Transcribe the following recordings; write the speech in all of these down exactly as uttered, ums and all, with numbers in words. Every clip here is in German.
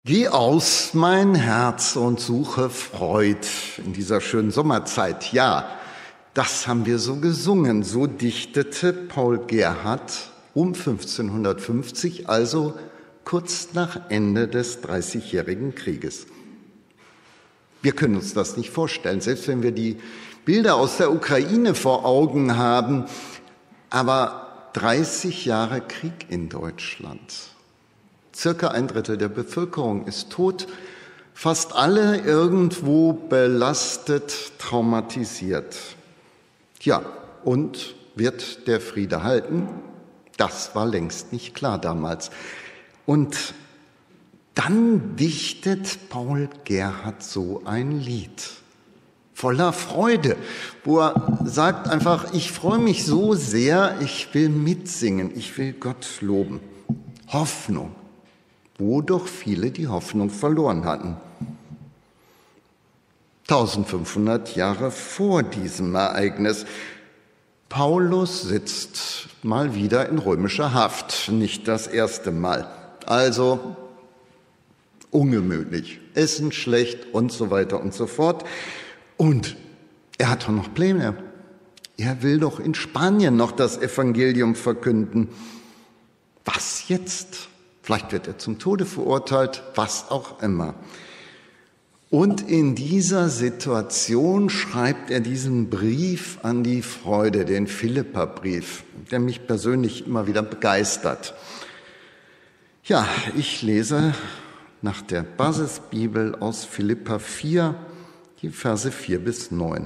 Geh aus, mein Herz, und suche Freud in dieser schönen Sommerzeit. Ja, das haben wir so gesungen. So dichtete Paul Gerhardt um fünfzehnhundertfünfzig, also kurz nach Ende des Dreißigjährigen Krieges. Wir können uns das nicht vorstellen, selbst wenn wir die Bilder aus der Ukraine vor Augen haben. Aber dreißig Jahre Krieg in Deutschland. Circa ein Drittel der Bevölkerung ist tot, fast alle irgendwo belastet, traumatisiert. Ja, und wird der Friede halten? Das war längst nicht klar damals. Und dann dichtet Paul Gerhardt so ein Lied voller Freude, wo er sagt einfach, ich freue mich so sehr, ich will mitsingen, ich will Gott loben. Hoffnung, wo doch viele die Hoffnung verloren hatten. eintausendfünfhundert Jahre vor diesem Ereignis. Paulus sitzt mal wieder in römischer Haft, nicht das erste Mal. Also ungemütlich, Essen schlecht und so weiter und so fort. Und er hat doch noch Pläne. Er will doch in Spanien noch das Evangelium verkünden. Was jetzt? Vielleicht wird er zum Tode verurteilt, was auch immer. Und in dieser Situation schreibt er diesen Brief an die Freude, den Philipperbrief, der mich persönlich immer wieder begeistert. Ja, ich lese nach der Basisbibel aus Philipper vier, die Verse vier bis neun.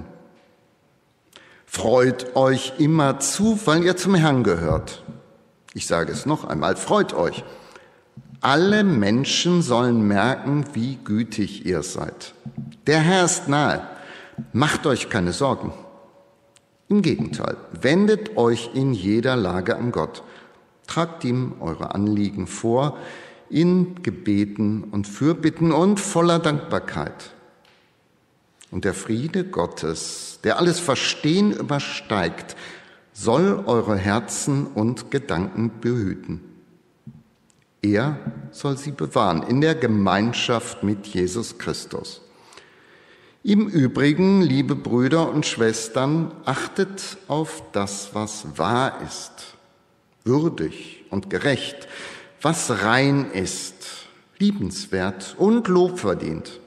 Freut euch immerzu, weil ihr zum Herrn gehört. Ich sage es noch einmal, freut euch. Alle Menschen sollen merken, wie gütig ihr seid. Der Herr ist nahe. Macht euch keine Sorgen. Im Gegenteil, wendet euch in jeder Lage an Gott. Tragt ihm eure Anliegen vor, in Gebeten und Fürbitten und voller Dankbarkeit. Und der Friede Gottes, der alles Verstehen übersteigt, soll eure Herzen und Gedanken behüten. Er soll sie bewahren in der Gemeinschaft mit Jesus Christus. Im Übrigen, liebe Brüder und Schwestern, achtet auf das, was wahr ist, würdig und gerecht, was rein ist, liebenswert und lobverdient.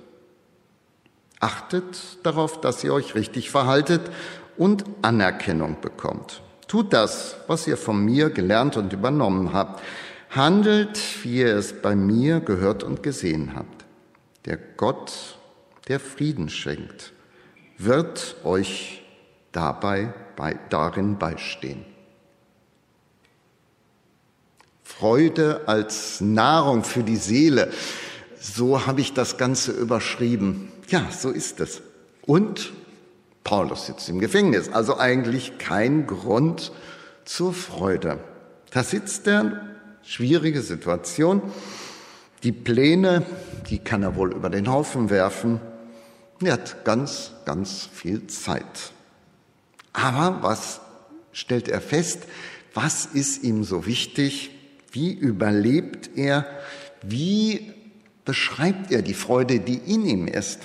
Achtet darauf, dass ihr euch richtig verhaltet und Anerkennung bekommt. Tut das, was ihr von mir gelernt und übernommen habt. Handelt, wie ihr es bei mir gehört und gesehen habt. Der Gott, der Frieden schenkt, wird euch dabei bei, darin beistehen. Freude als Nahrung für die Seele, so habe ich das Ganze überschrieben. Ja, so ist es. Und Paulus sitzt im Gefängnis, also eigentlich kein Grund zur Freude. Da sitzt er. Schwierige Situation. Die Pläne, die kann er wohl über den Haufen werfen. Er hat ganz, ganz viel Zeit. Aber was stellt er fest? Was ist ihm so wichtig? Wie überlebt er? Wie beschreibt er die Freude, die in ihm ist?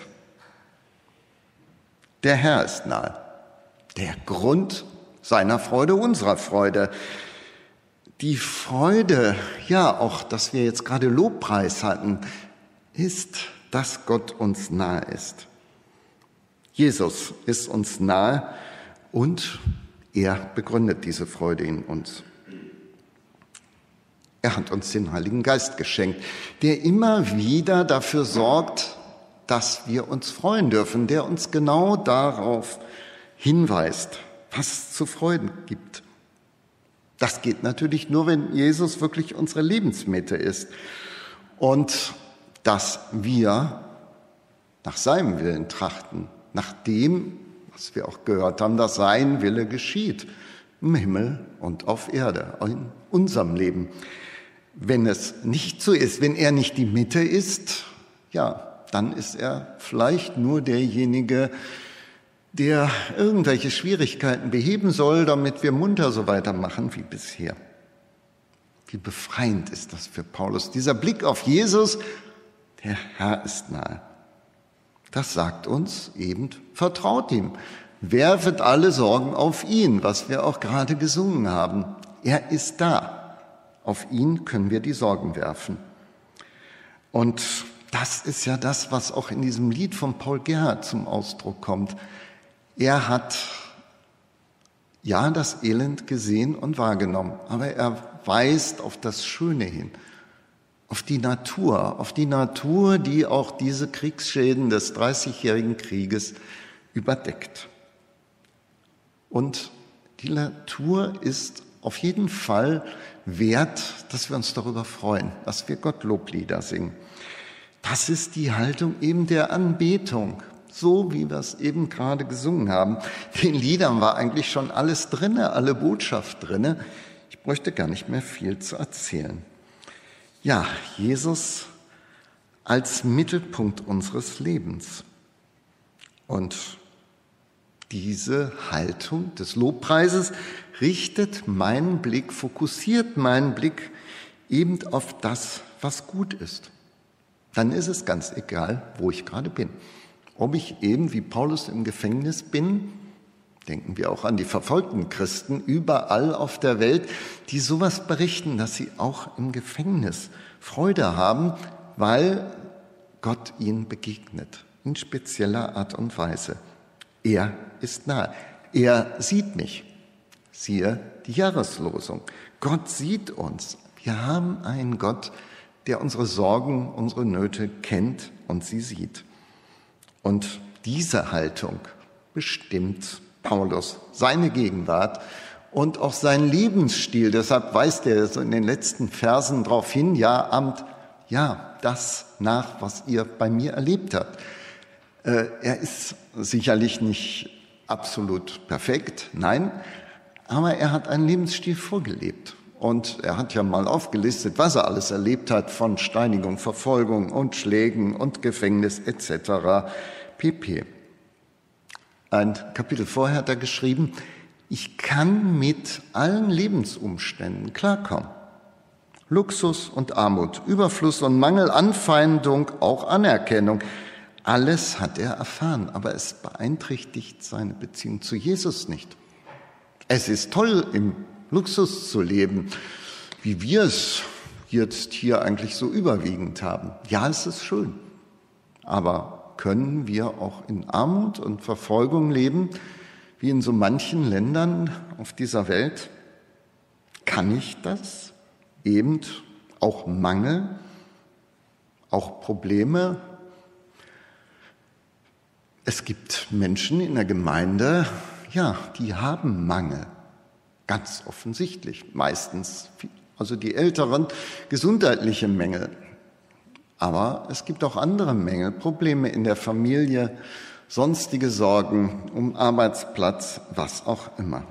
Der Herr ist nahe. Der Grund seiner Freude, unserer Freude. Die Freude, ja, auch, dass wir jetzt gerade Lobpreis hatten, ist, dass Gott uns nahe ist. Jesus ist uns nahe und er begründet diese Freude in uns. Er hat uns den Heiligen Geist geschenkt, der immer wieder dafür sorgt, dass wir uns freuen dürfen, der uns genau darauf hinweist, was es zu freuen gibt. Das geht natürlich nur, wenn Jesus wirklich unsere Lebensmitte ist und dass wir nach seinem Willen trachten, nach dem, was wir auch gehört haben, dass sein Wille geschieht, im Himmel und auf Erde, in unserem Leben. Wenn es nicht so ist, wenn er nicht die Mitte ist, ja, dann ist er vielleicht nur derjenige, der irgendwelche Schwierigkeiten beheben soll, damit wir munter so weitermachen wie bisher. Wie befreiend ist das für Paulus. Dieser Blick auf Jesus, Der Herr ist nahe. Das sagt uns eben, vertraut ihm. Werfet alle Sorgen auf ihn, was wir auch gerade gesungen haben. Er ist da. Auf ihn können wir die Sorgen werfen. Und das ist ja das, was auch in diesem Lied von Paul Gerhardt zum Ausdruck kommt. Er hat ja das Elend gesehen und wahrgenommen, aber er weist auf das Schöne hin, auf die Natur, auf die Natur, die auch diese Kriegsschäden des Dreißigjährigen Krieges überdeckt. Und die Natur ist auf jeden Fall wert, dass wir uns darüber freuen, dass wir Gott Loblieder singen. Das ist die Haltung eben der Anbetung, so wie wir es eben gerade gesungen haben. In den Liedern war eigentlich schon alles drinne, alle Botschaft drinne. Ich bräuchte gar nicht mehr viel zu erzählen. Ja, Jesus als Mittelpunkt unseres Lebens. Und diese Haltung des Lobpreises richtet meinen Blick, fokussiert meinen Blick eben auf das, was gut ist. Dann ist es ganz egal, wo ich gerade bin. Ob ich eben wie Paulus im Gefängnis bin, denken wir auch an die verfolgten Christen überall auf der Welt, die sowas berichten, dass sie auch im Gefängnis Freude haben, weil Gott ihnen begegnet, in spezieller Art und Weise. Er ist nahe. Er sieht mich. Siehe die Jahreslosung. Gott sieht uns. Wir haben einen Gott, der unsere Sorgen, unsere Nöte kennt und sie sieht. Und diese Haltung bestimmt Paulus, seine Gegenwart und auch seinen Lebensstil. Deshalb weist er so in den letzten Versen darauf hin, ja, Amt, ja, das nach, was ihr bei mir erlebt habt. Äh, er ist sicherlich nicht absolut perfekt, nein, aber er hat einen Lebensstil vorgelebt. Und er hat ja mal aufgelistet, was er alles erlebt hat von Steinigung, Verfolgung und Schlägen und Gefängnis et cetera pp. Ein Kapitel vorher hat er geschrieben, ich kann mit allen Lebensumständen klarkommen. Luxus und Armut, Überfluss und Mangel, Anfeindung, auch Anerkennung. Alles hat er erfahren, aber es beeinträchtigt seine Beziehung zu Jesus nicht. Es ist toll, im Luxus zu leben, wie wir es jetzt hier eigentlich so überwiegend haben. Ja, es ist schön. Aber können wir auch in Armut und Verfolgung leben, wie in so manchen Ländern auf dieser Welt? Kann ich das? Eben auch Mangel, auch Probleme. Es gibt Menschen in der Gemeinde, ja, die haben Mangel. Ganz offensichtlich, meistens, also die Älteren, gesundheitliche Mängel. Aber es gibt auch andere Mängel, Probleme in der Familie, sonstige Sorgen um Arbeitsplatz, was auch immer.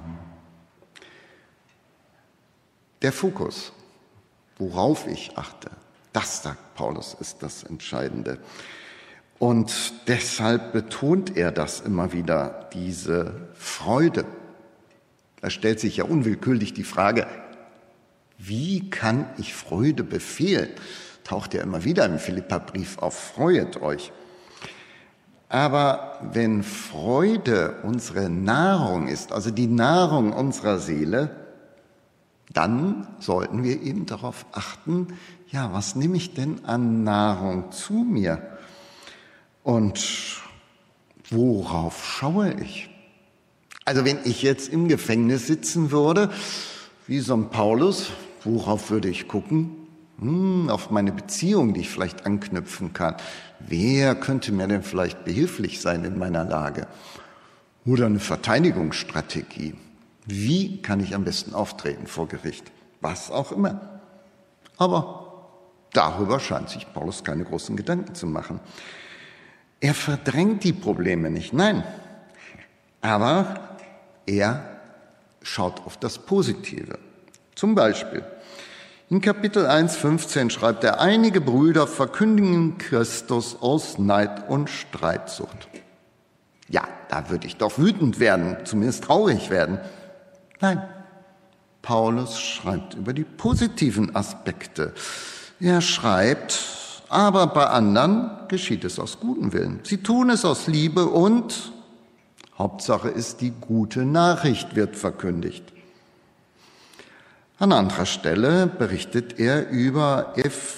Der Fokus, worauf ich achte, das, sagt Paulus, ist das Entscheidende. Und deshalb betont er das immer wieder, diese Freude. Da stellt sich ja unwillkürlich die Frage, wie kann ich Freude befehlen? Taucht ja immer wieder im Philipperbrief auf, freuet euch. Aber wenn Freude unsere Nahrung ist, also die Nahrung unserer Seele, dann sollten wir eben darauf achten, ja, was nehme ich denn an Nahrung zu mir? Und worauf schaue ich? Also wenn ich jetzt im Gefängnis sitzen würde, wie so ein Paulus, worauf würde ich gucken? Hm, auf meine Beziehung, die ich vielleicht anknüpfen kann. Wer könnte mir denn vielleicht behilflich sein in meiner Lage? Oder eine Verteidigungsstrategie. Wie kann ich am besten auftreten vor Gericht? Was auch immer. Aber darüber scheint sich Paulus keine großen Gedanken zu machen. Er verdrängt die Probleme nicht, nein. Aber er schaut auf das Positive. Zum Beispiel in Kapitel eins, fünfzehn schreibt er, einige Brüder verkündigen Christus aus Neid und Streitsucht. Ja, da würde ich doch wütend werden, zumindest traurig werden. Nein, Paulus schreibt über die positiven Aspekte. Er schreibt, Aber bei anderen geschieht es aus gutem Willen. Sie tun es aus Liebe und Hauptsache ist, die gute Nachricht wird verkündigt. An anderer Stelle berichtet er über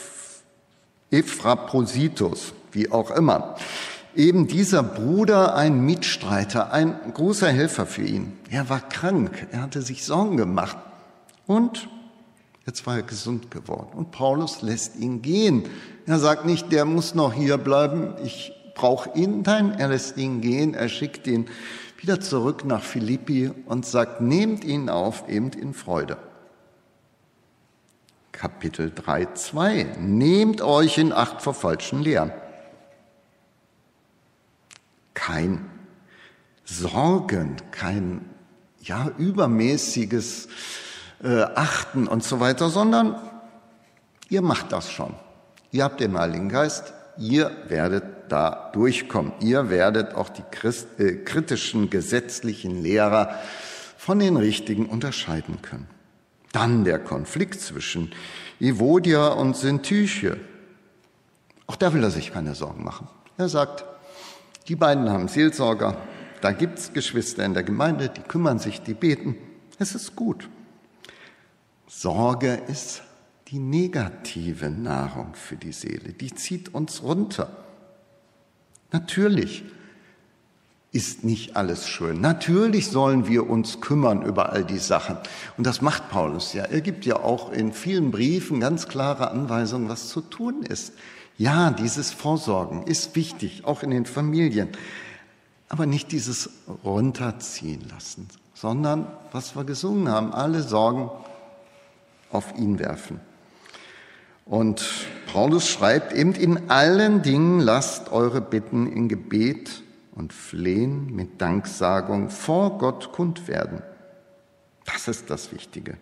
Ephrasitos, wie auch immer. Eben dieser Bruder, ein Mitstreiter, ein großer Helfer für ihn. Er war krank, er hatte sich Sorgen gemacht und jetzt war er gesund geworden. Und Paulus lässt ihn gehen. Er sagt nicht, der muss noch hier bleiben, ich brauche ihn. Nein, er lässt ihn gehen, er schickt ihn wieder zurück nach Philippi und sagt, nehmt ihn auf, eben in Freude. Kapitel drei, zwei. Nehmt euch in Acht vor falschen Lehren. Kein Sorgen, kein ja, übermäßiges äh, Achten und so weiter, sondern ihr macht das schon. Ihr habt den Heiligen Geist, ihr werdet da durchkommen. Ihr werdet auch die Christ, äh, kritischen gesetzlichen Lehrer von den richtigen unterscheiden können. Dann der Konflikt zwischen Evodia und Syntyche. Auch da will er sich keine Sorgen machen. Er sagt, die beiden haben Seelsorger, da gibt es Geschwister in der Gemeinde, die kümmern sich, die beten. Es ist gut. Sorge ist die negative Nahrung für die Seele, die zieht uns runter. Natürlich ist nicht alles schön. Natürlich sollen wir uns kümmern über all die Sachen. Und das macht Paulus ja. Er gibt ja auch in vielen Briefen ganz klare Anweisungen, was zu tun ist. Ja, dieses Vorsorgen ist wichtig, auch in den Familien. Aber nicht dieses Runterziehen lassen, sondern, was wir gesungen haben, alle Sorgen auf ihn werfen. Und Paulus schreibt eben, in allen Dingen lasst eure Bitten in Gebet und Flehen mit Danksagung vor Gott kund werden. Das ist das Wichtige.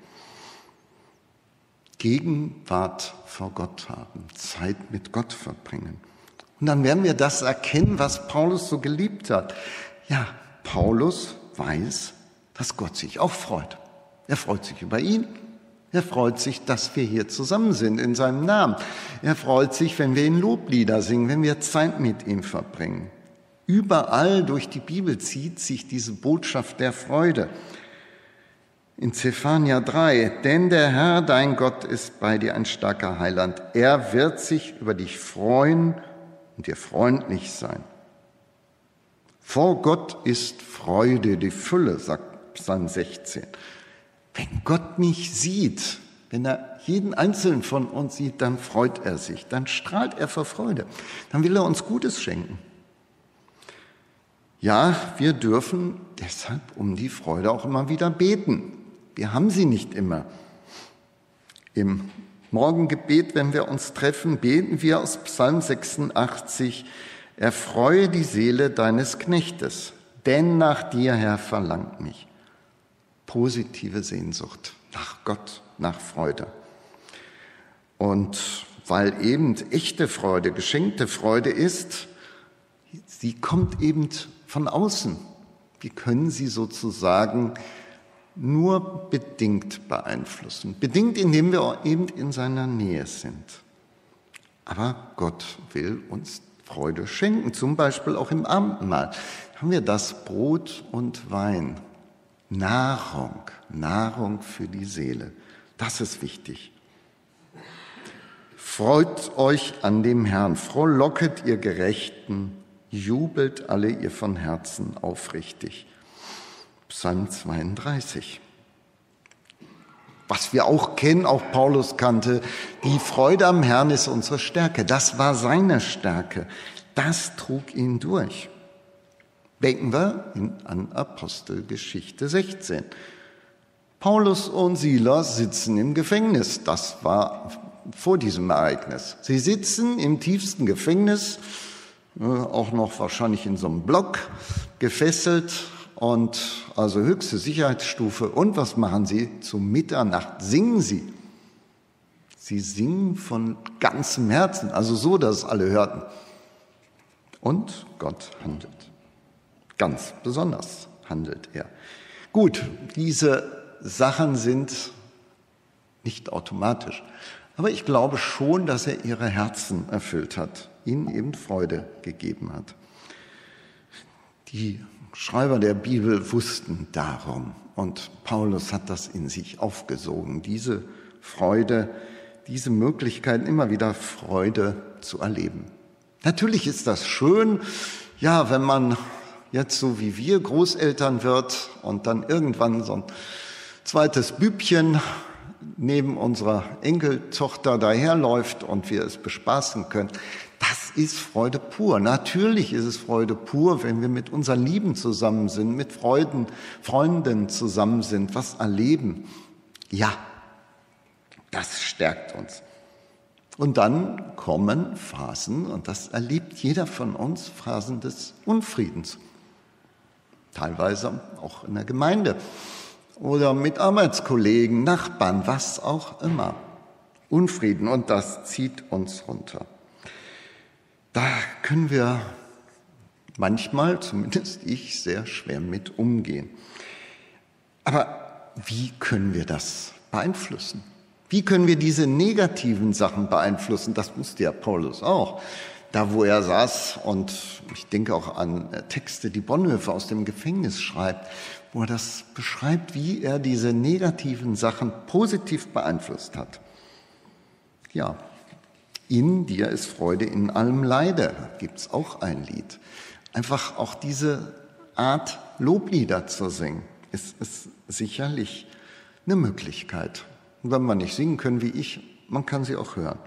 Gegenwart vor Gott haben, Zeit mit Gott verbringen. Und dann werden wir das erkennen, was Paulus so geliebt hat. Ja, Paulus weiß, dass Gott sich auch freut. Er freut sich über ihn. Er freut sich, dass wir hier zusammen sind in seinem Namen. Er freut sich, wenn wir ihn Loblieder singen, wenn wir Zeit mit ihm verbringen. Überall durch die Bibel zieht sich diese Botschaft der Freude. In Zephania drei, denn der Herr, dein Gott, ist bei dir ein starker Heiland. Er wird sich über dich freuen und dir freundlich sein. Vor Gott ist Freude die Fülle, sagt Psalm sechzehn. Wenn Gott mich sieht, wenn er jeden Einzelnen von uns sieht, dann freut er sich, dann strahlt er vor Freude, dann will er uns Gutes schenken. Ja, wir dürfen deshalb um die Freude auch immer wieder beten. Wir haben sie nicht immer. Im Morgengebet, wenn wir uns treffen, beten wir aus Psalm sechsundachtzig, erfreue die Seele deines Knechtes, denn nach dir, Herr, verlangt mich. Positive Sehnsucht nach Gott, nach Freude. Und weil eben echte Freude, geschenkte Freude ist, sie kommt eben von außen. Wir können sie sozusagen nur bedingt beeinflussen. Bedingt, indem wir eben in seiner Nähe sind. Aber Gott will uns Freude schenken, zum Beispiel auch im Abendmahl. Haben wir das Brot und Wein. Nahrung, Nahrung für die Seele. Das ist wichtig. Freut euch an dem Herrn, frohlocket ihr Gerechten, jubelt alle ihr von Herzen aufrichtig. Psalm zweiunddreißig. Was wir auch kennen, auch Paulus kannte, die Freude am Herrn ist unsere Stärke. Das war seine Stärke. Das trug ihn durch. Denken wir an Apostelgeschichte sechzehn. Paulus und Silas sitzen im Gefängnis. Das war vor diesem Ereignis. Sie sitzen im tiefsten Gefängnis, auch noch wahrscheinlich in so einem Block, gefesselt und also höchste Sicherheitsstufe. Und was machen sie? Zu Mitternacht singen sie. Sie singen von ganzem Herzen, also so, dass es alle hörten. Und Gott handelt. Ganz besonders handelt er. Gut, diese Sachen sind nicht automatisch, Aber ich glaube schon, dass er ihre Herzen erfüllt hat, ihnen eben Freude gegeben hat. Die Schreiber der Bibel wussten darum und Paulus hat das in sich aufgesogen, diese Freude, diese Möglichkeit, immer wieder Freude zu erleben. Natürlich ist das schön, ja, wenn man jetzt so wie wir Großeltern wird und dann irgendwann so ein zweites Bübchen neben unserer Enkeltochter daherläuft und wir es bespaßen können. Das ist Freude pur. Natürlich ist es Freude pur, wenn wir mit unseren Lieben zusammen sind, mit Freuden, Freunden zusammen sind, was erleben. Ja, das stärkt uns. Und dann kommen Phasen, und das erlebt jeder von uns, Phasen des Unfriedens. Teilweise auch in der Gemeinde oder mit Arbeitskollegen, Nachbarn, was auch immer. Unfrieden, und das zieht uns runter. Da können wir manchmal, zumindest ich, sehr schwer mit umgehen. Aber wie können wir das beeinflussen? Wie können wir diese negativen Sachen beeinflussen? Das wusste ja Paulus auch. Da, wo er saß, und ich denke auch an Texte, die Bonhoeffer aus dem Gefängnis schreibt, wo er das beschreibt, wie er diese negativen Sachen positiv beeinflusst hat. Ja, in dir ist Freude in allem Leide, gibt es auch ein Lied. Einfach auch diese Art, Loblieder zu singen, ist, ist sicherlich eine Möglichkeit. Und wenn wir nicht singen können wie ich, man kann sie auch hören.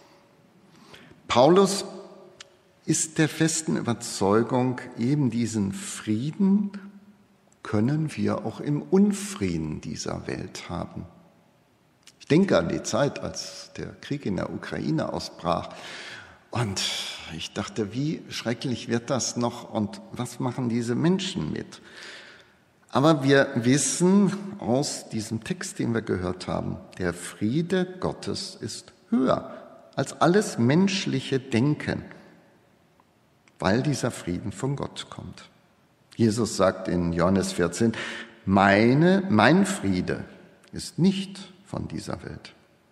Paulus ist der festen Überzeugung, eben diesen Frieden können wir auch im Unfrieden dieser Welt haben. Ich denke an die Zeit, als der Krieg in der Ukraine ausbrach. Und ich dachte, wie schrecklich wird das noch und was machen diese Menschen mit? Aber wir wissen aus diesem Text, den wir gehört haben, der Friede Gottes ist höher als alles menschliche Denken, weil dieser Frieden von Gott kommt. Jesus sagt in Johannes vierzehn, meine, mein Friede ist nicht von dieser Welt.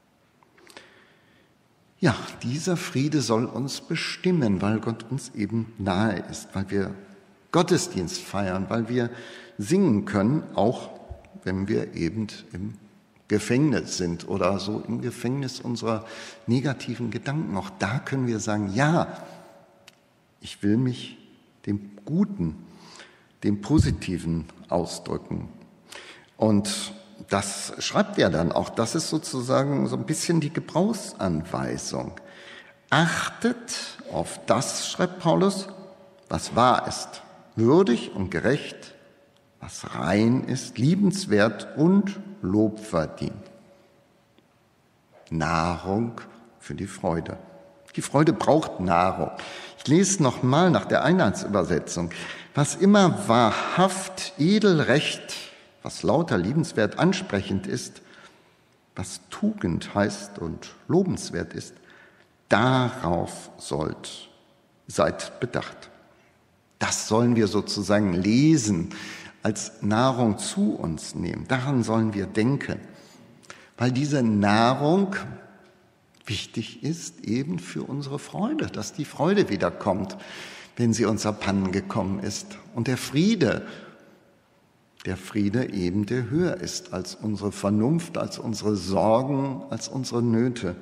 Ja, dieser Friede soll uns bestimmen, weil Gott uns eben nahe ist, weil wir Gottesdienst feiern, weil wir singen können, auch wenn wir eben im Gefängnis sind oder so im Gefängnis unserer negativen Gedanken. Auch da können wir sagen, ja, ich will mich dem Guten, dem Positiven ausdrücken. Und das schreibt er dann auch. Das ist sozusagen so ein bisschen die Gebrauchsanweisung. Achtet auf das, schreibt Paulus, was wahr ist, würdig und gerecht, was rein ist, liebenswert und Lob verdient. Nahrung für die Freude. Die Freude braucht Nahrung. Ich lese nochmal nach der Einheitsübersetzung. Was immer wahrhaft, edel, recht, was lauter, liebenswert, ansprechend ist, was Tugend heißt und lobenswert ist, darauf sollt, seid bedacht. Das sollen wir sozusagen lesen, als Nahrung zu uns nehmen. Daran sollen wir denken, weil diese Nahrung wichtig ist eben für unsere Freude, dass die Freude wiederkommt, wenn sie uns abhanden gekommen ist. Und der Friede, der Friede eben, der höher ist als unsere Vernunft, als unsere Sorgen, als unsere Nöte.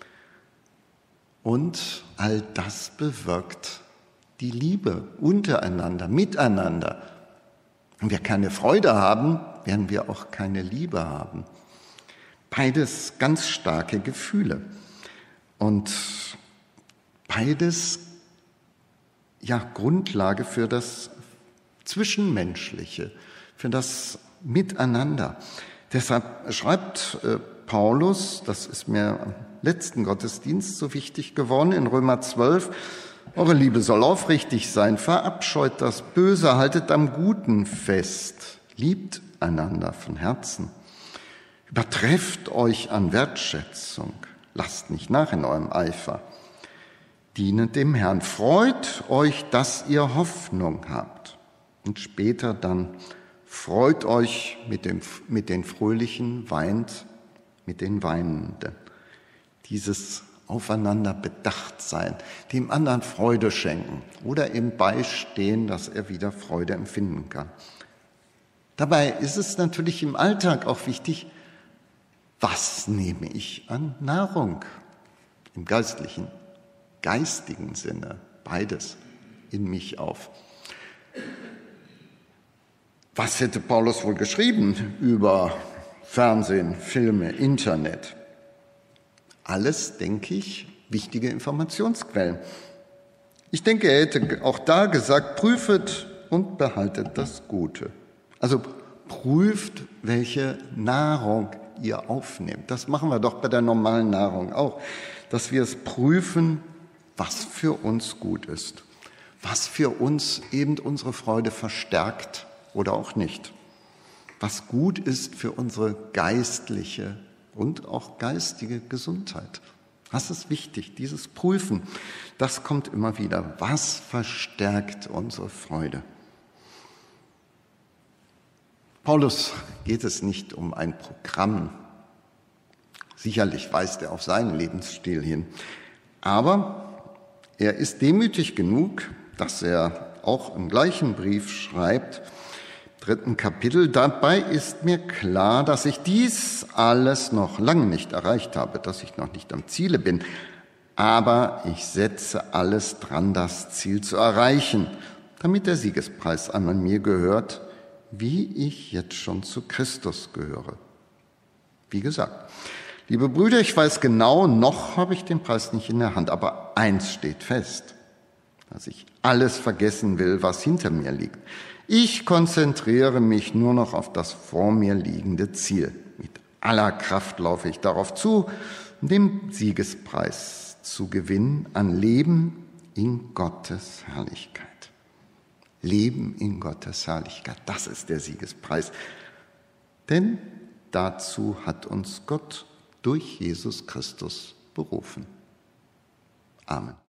Und all das bewirkt die Liebe untereinander, miteinander. Wenn wir keine Freude haben, werden wir auch keine Liebe haben. Beides ganz starke Gefühle. Und beides, ja, Grundlage für das Zwischenmenschliche, für das Miteinander. Deshalb schreibt äh, Paulus, das ist mir am letzten Gottesdienst so wichtig geworden, in Römer zwölf, eure Liebe soll aufrichtig sein, verabscheut das Böse, haltet am Guten fest, liebt einander von Herzen, übertrefft euch an Wertschätzung, lasst nicht nach in eurem Eifer, dienet dem Herrn, freut euch, dass ihr Hoffnung habt und später dann freut euch mit, dem, mit den Fröhlichen, weint mit den Weinenden. dieses aufeinander bedacht sein, dem anderen Freude schenken oder ihm beistehen, dass er wieder Freude empfinden kann. Dabei ist es natürlich im Alltag auch wichtig, was nehme ich an Nahrung? Im geistlichen, geistigen Sinne, beides in mich auf. Was hätte Paulus wohl geschrieben über Fernsehen, Filme, Internet? Alles, denke ich, wichtige Informationsquellen. Ich denke, er hätte auch da gesagt, prüfet und behaltet das Gute. Also prüft, welche Nahrung ihr aufnehmt. Das machen wir doch bei der normalen Nahrung auch, dass wir es prüfen, was für uns gut ist, was für uns eben unsere Freude verstärkt oder auch nicht, was gut ist für unsere geistliche und auch geistige Gesundheit. Das ist wichtig, dieses Prüfen, das kommt immer wieder. Was verstärkt unsere Freude? Paulus geht es nicht um ein Programm. Sicherlich weist er auf seinen Lebensstil hin. Aber er ist demütig genug, dass er auch im gleichen Brief schreibt, dritten Kapitel, dabei ist mir klar, dass ich dies alles noch lange nicht erreicht habe, dass ich noch nicht am Ziele bin. Aber ich setze alles dran, das Ziel zu erreichen, damit der Siegespreis einmal mir gehört, wie ich jetzt schon zu Christus gehöre. Wie gesagt, liebe Brüder, ich weiß genau, noch habe ich den Preis nicht in der Hand, aber eins steht fest, dass ich alles vergessen will, was hinter mir liegt. Ich konzentriere mich nur noch auf das vor mir liegende Ziel. Mit aller Kraft laufe ich darauf zu, den Siegespreis zu gewinnen an Leben in Gottes Herrlichkeit. Leben in Gottes Herrlichkeit, das ist der Siegespreis. Denn dazu hat uns Gott durch Jesus Christus berufen. Amen.